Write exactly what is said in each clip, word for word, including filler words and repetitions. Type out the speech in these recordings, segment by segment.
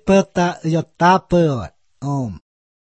ta yota peot om.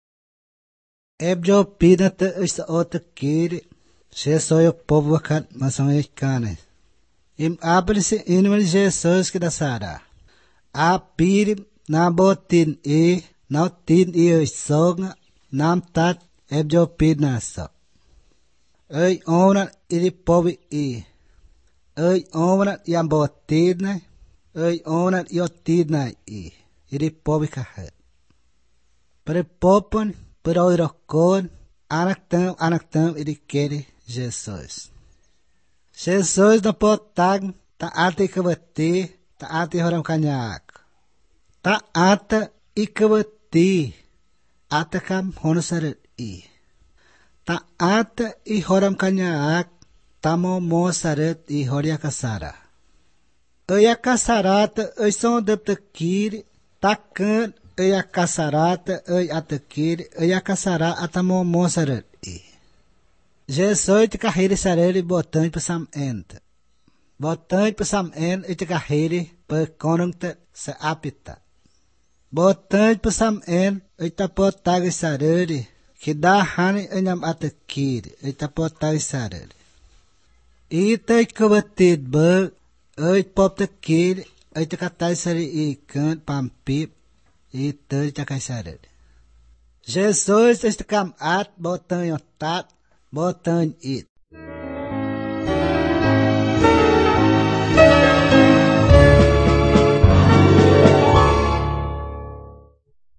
Ebjo pina te is ota kiri, se soyo povokat masang ikane. Im apelsi inwal Jesus kita sada. A pirim na botin e, na tin e songa, nam tat ebjo pina so. Ei ona iri povi e. Ei ona yam botin, ei ona yotina e. Iri povi kahet. Pre popon, pre oirokon, anak tam, anak tam iri kere Jesus. Jesus na potag, ta ate kawati, ta ate horam kanyak. Ta ate ikawati, ate kam honosaret i. Ta ate i horam kanyak, tamo mo saret i horia kasara. Oya kasarat, oy son depte kiri, takan, oya kasarat, oy ate kiri, oya kasara atamo mo saret i. Jesus te carreira sarere botante para sam ent. Botante para sam ent e te carreira para conante se apita. Botante para sam ent e te potag sarere que dá hani enam atakir e te potag sarere. E te kabatid berg e pop te kir e te katai sare e kant pampip e te te kai sarere. Jesus este kam at botante otat botante it.